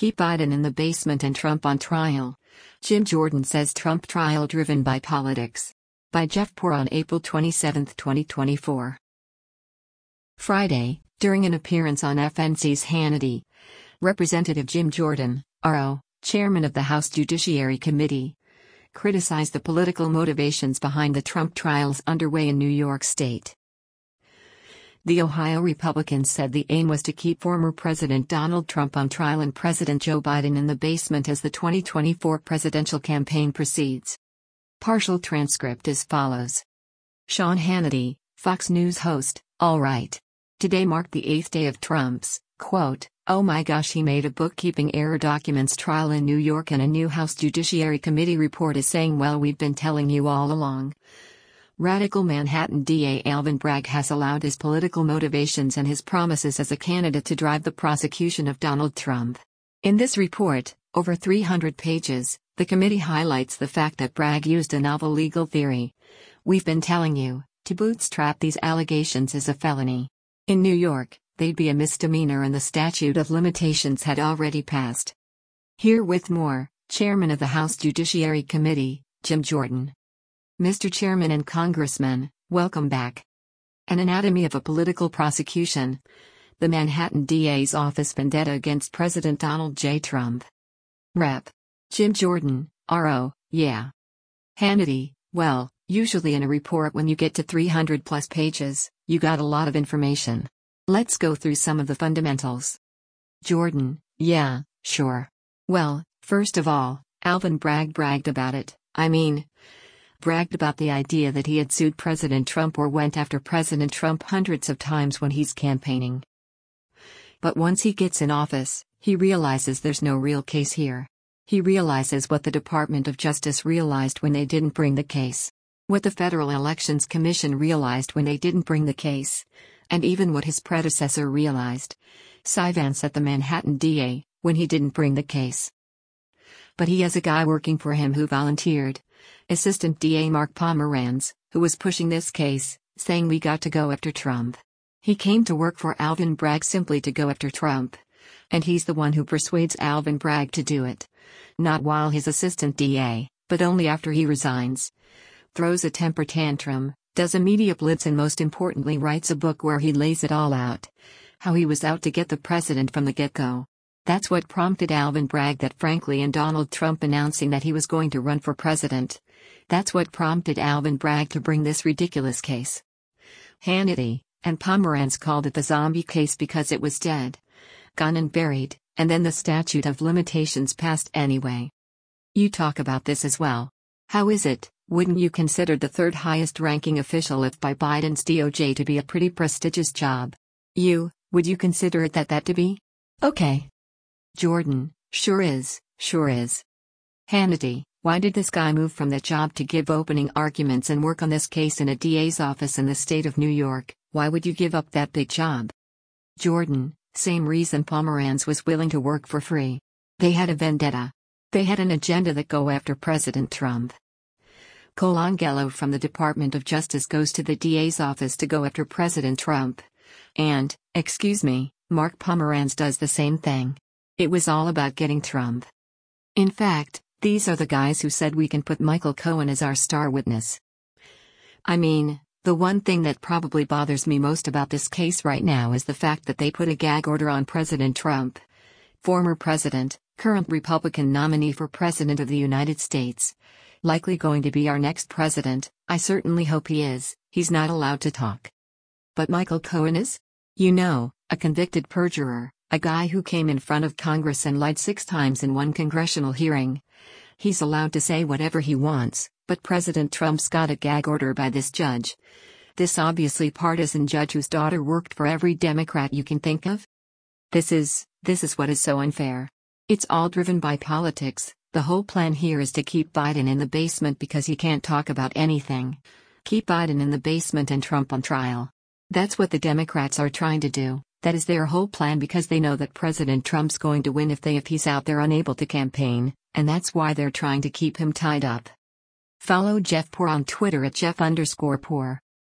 Keep Biden in the basement and Trump on trial. Jim Jordan says Trump trial driven by politics. By Jeff Poor on April 27, 2024. Friday, during an appearance on FNC's Hannity, Representative Jim Jordan, RO, chairman of the House Judiciary Committee, criticized the political motivations behind the Trump trials underway in New York State. The Ohio Republicans said the aim was to keep former President Donald Trump on trial and President Joe Biden in the basement as the 2024 presidential campaign proceeds. Partial transcript as follows. Sean Hannity, Fox News host, all right. Today marked the 8th day of Trump's, quote, "Oh my gosh, he made a bookkeeping error documents trial in New York, and a new House Judiciary Committee report is saying, well, we've been telling you all along." Radical Manhattan DA Alvin Bragg has allowed his political motivations and his promises as a candidate to drive the prosecution of Donald Trump. In this report, over 300 pages, the committee highlights the fact that Bragg used a novel legal theory. "We've been telling you, to bootstrap these allegations is a felony. In New York, they'd be a misdemeanor and the statute of limitations had already passed." Here with more, Chairman of the House Judiciary Committee, Jim Jordan. Mr. Chairman and Congressman, welcome back. An anatomy of a political prosecution. The Manhattan DA's office vendetta against President Donald J. Trump. Rep. Jim Jordan, RO, yeah. Hannity, well, usually in a report when you get to 300 plus pages, you got a lot of information. Let's go through some of the fundamentals. Jordan, yeah, sure. Well, first of all, Alvin Bragg bragged about it, bragged about the idea that he had sued President Trump or went after President Trump hundreds of times when he's campaigning. But once he gets in office, he realizes there's no real case here. He realizes what the Department of Justice realized when they didn't bring the case. What the Federal Elections Commission realized when they didn't bring the case. And even what his predecessor realized, Cy Vance at the Manhattan DA, when he didn't bring the case. But he has a guy working for him who volunteered. Assistant DA Mark Pomerantz, who was pushing this case, saying we got to go after Trump. He came to work for Alvin Bragg simply to go after Trump. And he's the one who persuades Alvin Bragg to do it. Not while he's assistant DA, but only after he resigns. Throws a temper tantrum, does a media blitz, and most importantly writes a book where he lays it all out. How he was out to get the president from the get-go. That's what prompted Alvin Bragg that frankly and Donald Trump announcing that he was going to run for president. That's what prompted Alvin Bragg to bring this ridiculous case. Hannity and Pomerantz called it the zombie case because it was dead, gone and buried, and then the statute of limitations passed anyway. You talk about this as well. How is it, wouldn't you consider the third highest ranking official if by Biden's DOJ to be a pretty prestigious job? Would you consider it that to be? Okay. Jordan, sure is. Hannity, why did this guy move from that job to give opening arguments and work on this case in a DA's office in the state of New York? Why would you give up that big job? Jordan, same reason Pomerantz was willing to work for free. They had a vendetta. They had an agenda that go after President Trump. Colangelo from the Department of Justice goes to the DA's office to go after President Trump. And, Mark Pomerantz does the same thing. It was all about getting Trump. In fact, these are the guys who said we can put Michael Cohen as our star witness. The one thing that probably bothers me most about this case right now is the fact that they put a gag order on President Trump. Former president, current Republican nominee for President of the United States. Likely going to be our next president, I certainly hope he is. He's not allowed to talk. But Michael Cohen is? A convicted perjurer. A guy who came in front of Congress and lied 6 times in one congressional hearing. He's allowed to say whatever he wants, but President Trump's got a gag order by this judge. This obviously partisan judge whose daughter worked for every Democrat you can think of? This is what is so unfair. It's all driven by politics. The whole plan here is to keep Biden in the basement because he can't talk about anything. Keep Biden in the basement and Trump on trial. That's what the Democrats are trying to do. That is their whole plan because they know that President Trump's going to win if he's out there unable to campaign, and that's why they're trying to keep him tied up. Follow Jeff Poor on Twitter at Jeff_Poor.